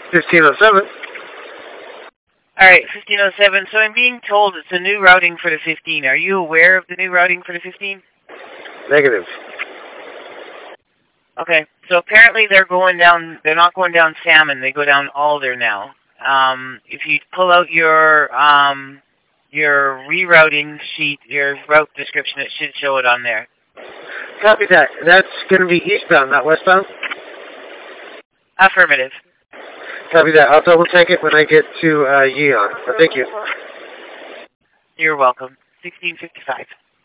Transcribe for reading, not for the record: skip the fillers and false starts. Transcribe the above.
1507. Alright, 1507. So I'm being told it's a new routing for the 15. Are you aware of the new routing for the 15? Negative. Okay, so apparently they're not going down Salmon, they go down Alder now. If you pull out your rerouting sheet, your route description, it should show it on there. Copy that. That's going to be eastbound, not westbound? Affirmative. Copy that. I'll double check it when I get to Yeon. Thank you. You're welcome. 1655.